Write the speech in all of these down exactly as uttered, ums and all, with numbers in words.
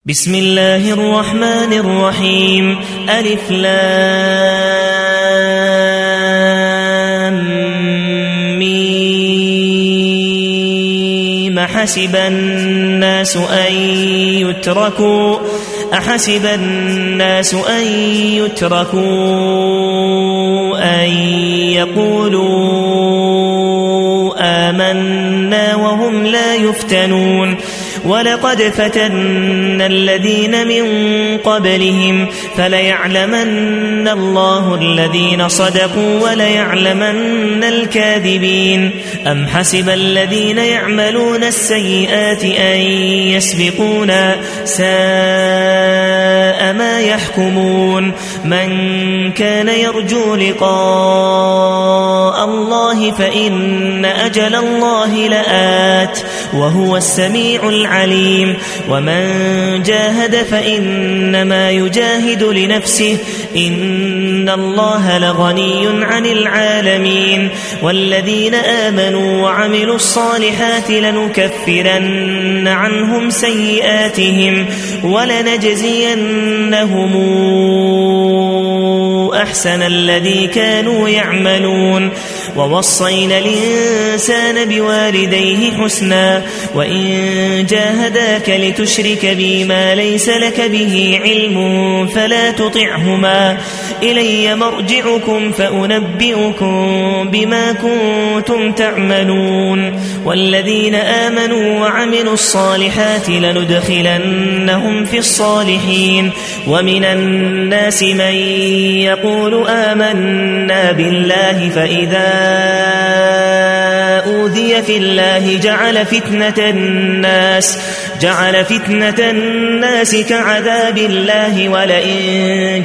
بسم الله الرحمن الرحيم ألف لام ميم حسب الناس أن يتركوا أحسب الناس أن يتركوا أن يقولوا آمنا وهم لا يفتنون ولقد فتنا الذين من قبلهم فليعلمن الله الذين صدقوا وليعلمن الكاذبين أم حسب الذين يعملون السيئات أن يسبقونا ساء ما يحكمون من كان يرجو لقاء الله فإن أجل الله لآت وهو السميع العليم ومن جاهد فإنما يجاهد لنفسه إن الله لغني عن العالمين والذين آمنوا وعملوا الصالحات لنكفرن عنهم سيئاتهم ولنجزينهم أحسن الذي كانوا يعملون ووصينا الإنسان بوالديه حسنا وإن جاهداك لتشرك بي ما ليس لك به علم فلا تطعهما إلي مرجعكم فأنبئكم بما كنتم تعملون والذين آمنوا وعملوا الصالحات لندخلنهم في الصالحين ومن الناس من يقول آمنا بالله فإذا أوذي في الله جعل فتنة الناس جعل فتنة الناس كعذاب الله ولئن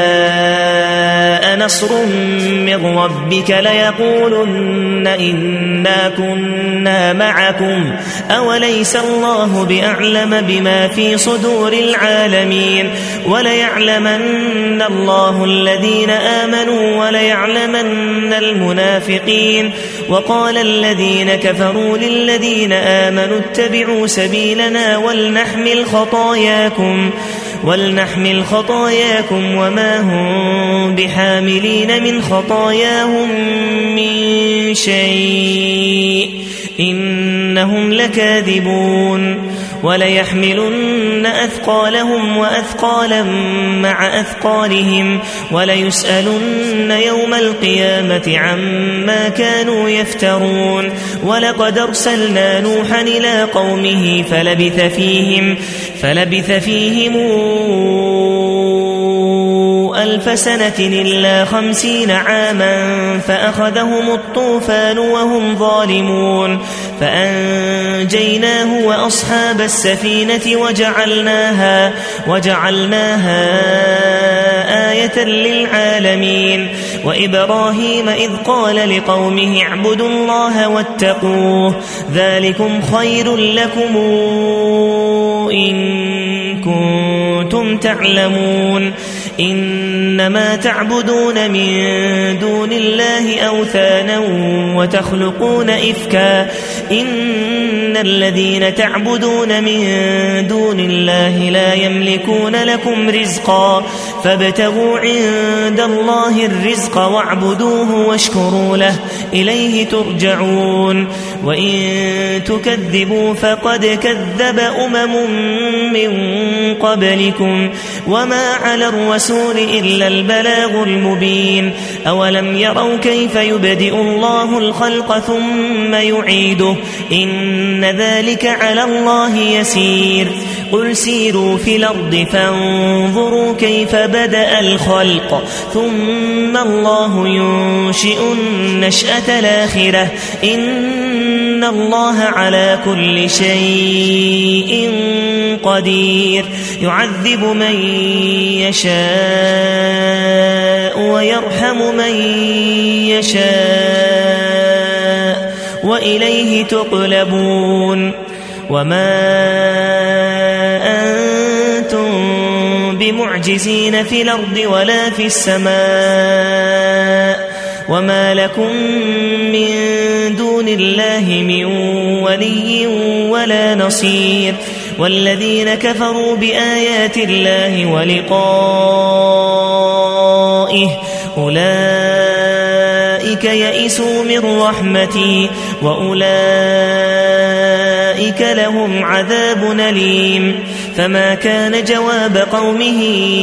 جاء نصر من ربك ليقولن إنا كنا معكم أوليس الله بأعلم بما في صدور العالمين وليعلمن الله الذين آمنوا وليعلمن المنافقين وقال الذين كفروا للذين آمنوا اتبعوا سبيلنا ولنحمل خطاياكم ولنحمل خطاياكم وما هم بحاملين من خطاياهم من شيء إنهم لكاذبون وليحملن أثقالهم وأثقالا مع أثقالهم وليسألن يوم القيامة عما كانوا يفترون ولقد أرسلنا نوحا إلى قومه فلبث فيهم فلبث فيهم ألف سنة إلا خمسين عاما فأخذهم الطوفان وهم ظالمون فأنجيناه وأصحاب السفينة وجعلناها, وجعلناها آية للعالمين وإبراهيم إذ قال لقومه اعبدوا الله واتقوه ذلكم خير لكم إن كنتم تعلمون إنما تعبدون من دون الله أوثانا وتخلقون إفكا إن الذين تعبدون من دون الله لا يملكون لكم رزقا فابتغوا عند الله الرزق واعبدوه واشكروا له إليه ترجعون وإن تكذبوا فقد كذب أمم من قبلكم وما على الرسول إلا البلاغ المبين أولم يروا كيف يبدئ الله الخلق ثم يعيده إن ذلك على الله يسير قل سيروا في الأرض فانظروا كيف بدأ الخلق ثم الله ينشئ النشأة الآخرة إن الله على كل شيء قدير يعذب من يشاء ويرحم من يشاء وإليه تقلبون وما أنتم بمعجزين في الأرض ولا في السماء وما لكم من دون الله من ولي ولا نصير والذين كفروا بآيات الله ولقائه أولئك يئسوا من رحمتي وأولئك لهم عذاب أليم. فما كان جواب قومه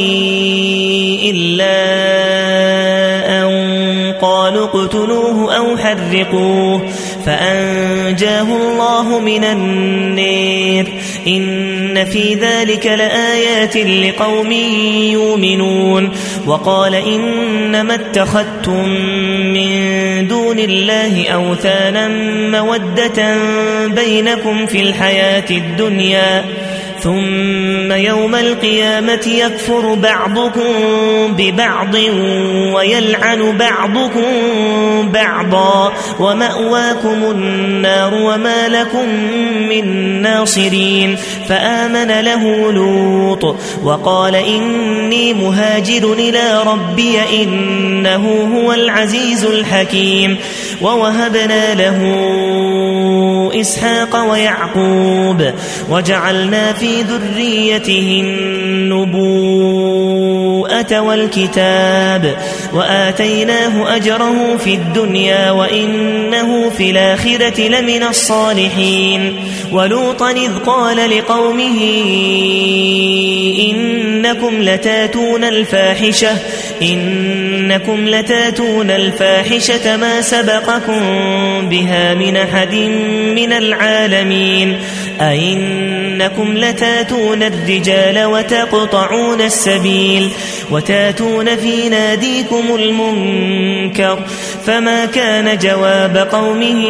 إلا أن قالوا اقتلوه أو حرقوه فأنجاه الله من النار. إن في ذلك لآيات لقوم يؤمنون. وقال إنما اتخذتم من دون الله أوثانا مودة بينكم في الحياة الدنيا ثم يوم القيامة يكفر بعضكم ببعض ويلعن بعضكم بعضا ومأواكم النار وما لكم من ناصرين. فآمن له لوط وقال إني مهاجر إلى ربي إنه هو العزيز الحكيم. ووهبنا له إسحاق ويعقوب وجعلنا في ذريته النبوءة والكتاب وآتيناه أجره في الدنيا وإنه في الآخرة لمن الصالحين. ولوطا إذ قال لقومه إنكم لتاتون الفاحشة إنكم لتاتون الفاحشة ما سبقكم بها من أحد من العالمين. أئنكم لتاتون الرجال وتقطعون السبيل وتاتون في ناديكم المنكر. فما كان جواب قومه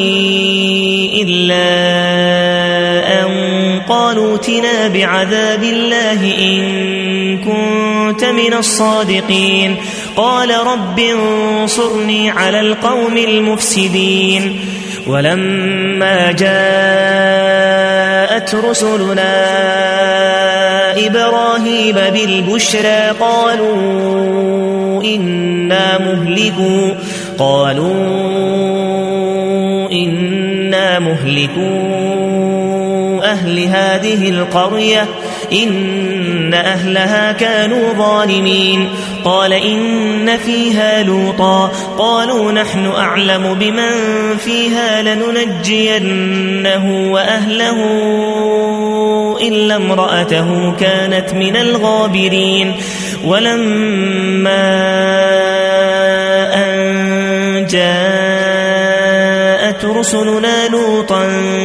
إلا أن قالوا ائتنا بعذاب الله إن كنت من الصادقين. قال رب انصرني على القوم المفسدين. ولما جاءت رسلنا إبراهيم بالبشرى قالوا إنا مهلكوا قالوا إنا مهلكوا أهل هذه القرية إن أهلها كانوا ظالمين. قال إن فيها لوطا قالوا نحن أعلم بمن فيها لننجينه وأهله إلا امرأته كانت من الغابرين. ولما أن جاءت رسلنا لوطا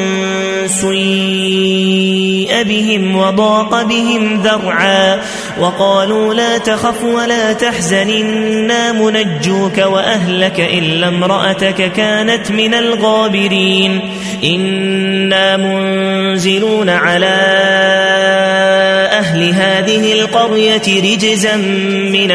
سيء بهم وضاق بهم ذرعا وقالوا لا تخف ولا تحزن إنا منجوك وأهلك إلا امرأتك كانت من الغابرين. إنا منزلون على أهل هذه القرية رجزا من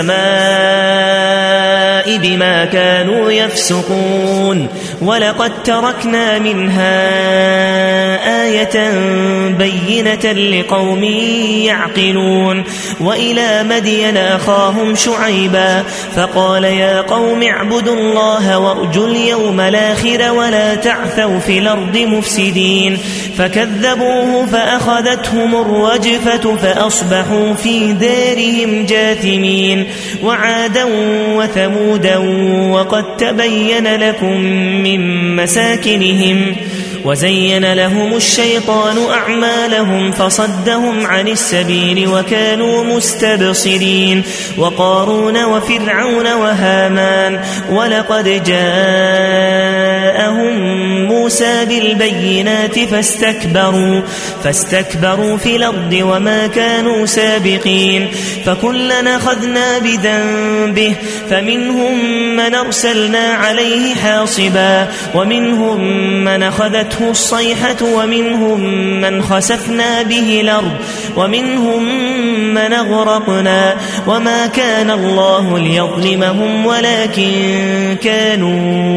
السماء بما كانوا يفسقون. ولقد تركنا منها آية بينة لقوم يعقلون. وإلى مدين أخاهم شعيبا فقال يا قوم اعبدوا الله وارجوا اليوم الآخر ولا تعثوا في الأرض مفسدين. فكذبوه فأخذتهم الرجفة فأصبحوا في دارهم جاثمين. وعادا وثمودا وقد تبين لكم من مساكنهم وزين لهم الشيطان أعمالهم فصدهم عن السبيل وكانوا مستبصرين. وقارون وفرعون وهامان ولقد جاءهم موسى بالبينات فاستكبروا فاستكبروا في الأرض وما كانوا سابقين. فكلنا أخذنا بذنبه فمنهم من أرسلنا عليه حاصبا ومنهم من أخذته الصيحة ومنهم من خسفنا به الأرض ومنهم من أغرقنا. وما كان الله ليظلمهم ولكن كانوا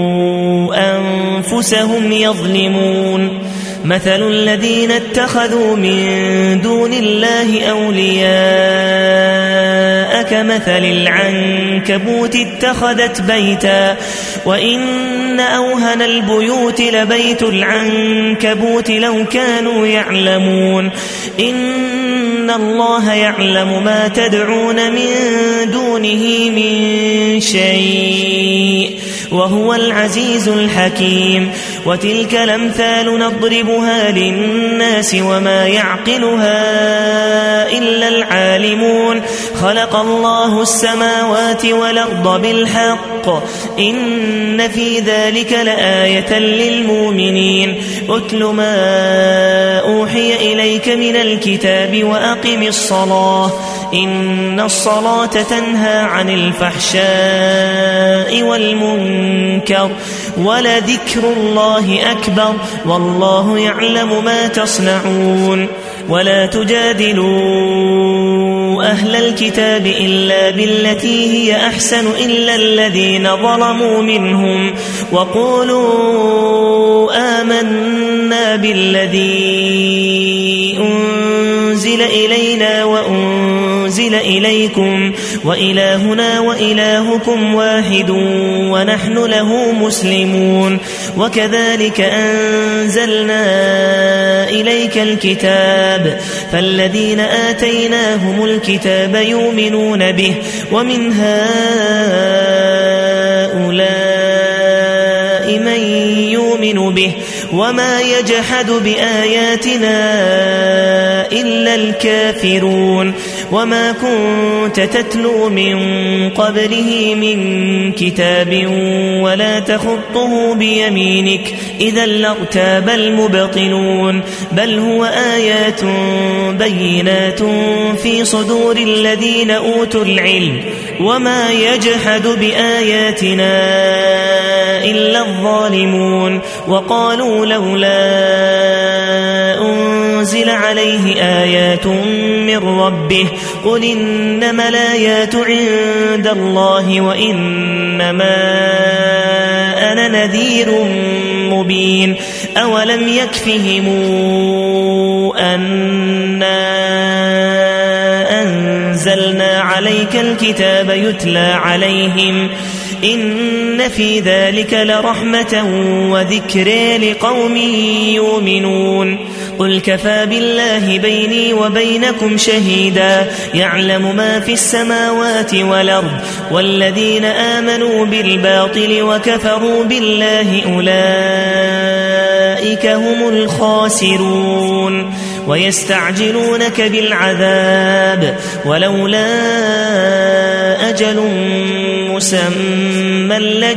أنفسهم يظلمون. مثل الذين اتخذوا من دون الله أولياء كمثل كمثل العنكبوت اتخذت بيتا وإن أوهن البيوت لبيت العنكبوت لو كانوا يعلمون إن الله يعلم ما تدعون من دونه من شيء وهو العزيز الحكيم وتلك الأمثال نضربها للناس وما يعقلها إلا العالمون خلق الله السماوات والأرض بالحق إن في ذلك لآية للمؤمنين أتل ما أوحي إليك من الكتاب وأقم الصلاة إن الصلاة تنهى عن الفحشاء والمنكر ولذكر الله أكبر والله يعلم ما تصنعون ولا تجادلوا أهل الكتاب إلا بالتي هي أحسن إلا الذين ظلموا منهم وقولوا آمنا بالذي أنزل إلينا وأنزل إليكم وإلهنا وإلهكم واحد ونحن له مسلمون وكذلك أنزلنا إليك الكتاب فالذين آتيناهم الكتاب يؤمنون به ومن هؤلاء من يؤمن به وما يجحد بآياتنا إلا الكافرون وما كنت تتلو من قبله من كتاب ولا تخطه بيمينك إذا لارتاب المبطلون بل هو آيات بينات في صدور الذين أوتوا العلم وما يجحد بآياتنا إلا الظالمون وقالوا لولا أنزل عليه آيات من ربه قل إنما الآيات عند الله وإنما أنا نذير مبين أولم يكفهم أنا أنزلنا عليك الكتاب يتلى عليهم إن في ذلك لرحمة وذكر لقوم يؤمنون قل كفى بالله بيني وبينكم شهيدا يعلم ما في السماوات والأرض والذين آمنوا بالباطل وكفروا بالله أولئك هم الخاسرون ويستعجلونك بالعذاب ولولا أجل مسمى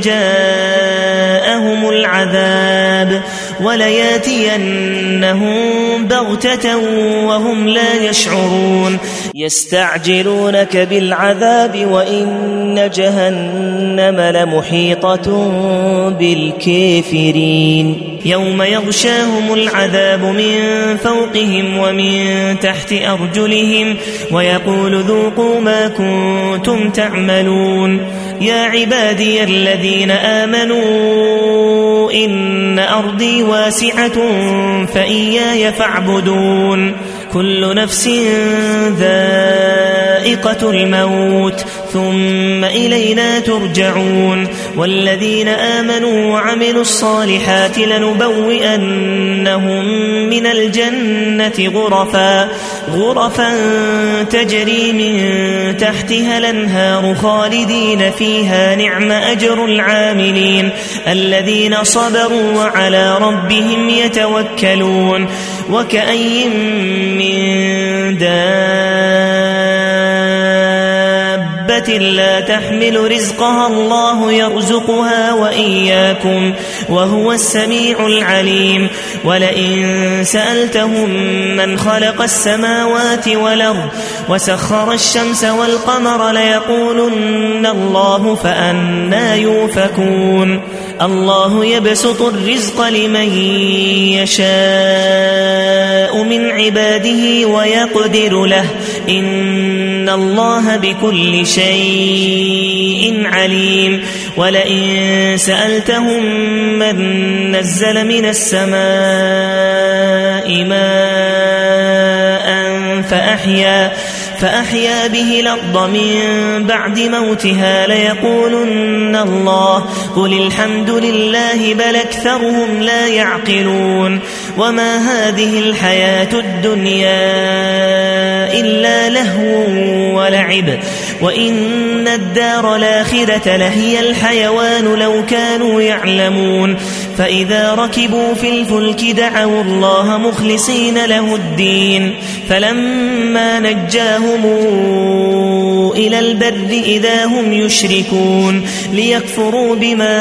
لجاءهم العذاب ولياتينهم بغتة وهم لا يشعرون يستعجلونك بالعذاب وإن جهنم لمحيطة بالكافرين يوم يغشاهم العذاب من فوقهم ومن تحت أرجلهم ويقول ذوقوا ما كنتم تعملون يا عبادي الذين آمنوا إن أرضي واسعة فإياي فاعبدون كل نفس ذائقة الموت ثم إلينا ترجعون والذين آمنوا وعملوا الصالحات لنبوئنهم من الجنة غرفا غرفا تجري من تحتها الأنهار خالدين فيها نعم أجر العاملين الذين صبروا وعلى ربهم يتوكلون وكأي من دابة لا تحمل رزقها الله يرزقها وإياكم وهو السميع العليم ولئن سألتهم من خلق السماوات والأرض وسخر الشمس والقمر ليقولن الله فأنى يؤفكون الله يبسط الرزق لمن يشاء من عباده ويقدر له إن الله بكل شيء عليم ولئن سألتهم من نزل من السماء ماء فأحيا فأحيا به الأرض من بعد موتها ليقولن الله قل الحمد لله بل أكثرهم لا يعقلون وما هذه الحياة الدنيا إلا لهو ولعب وإن الدار الآخرة لهي الحيوان لو كانوا يعلمون فإذا ركبوا في الفلك دعوا الله مخلصين له الدين فلما نجاهم إلى البر إذا هم يشركون ليكفروا بما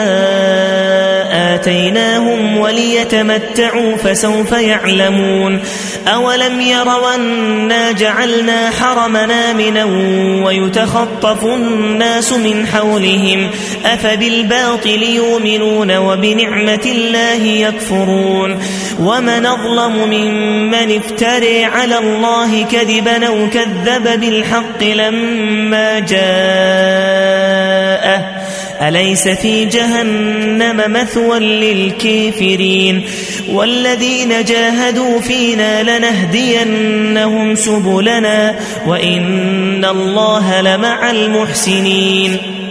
آتيناهم وليتمتعوا فسوف يعلمون أولم يروا أنا جعلنا حرمنا آمنا ويتخطف الناس من حولهم أفبالباطل يؤمنون وبنعمة الله يكفرون ومن أظلم ممن افترى على الله كذبا أو كذب بالحق لما جاءه أليس في جهنم مثوى للكافرين والذين جاهدوا فينا لنهدينهم سبلنا وإن الله لمع المحسنين